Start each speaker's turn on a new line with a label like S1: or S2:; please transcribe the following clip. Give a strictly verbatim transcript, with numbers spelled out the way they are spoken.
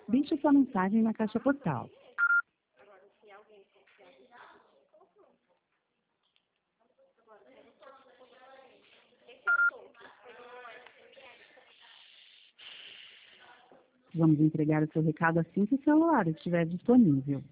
S1: Deixe sua mensagem na caixa postal. Vamos entregar o seu recado assim que o celular estiver disponível.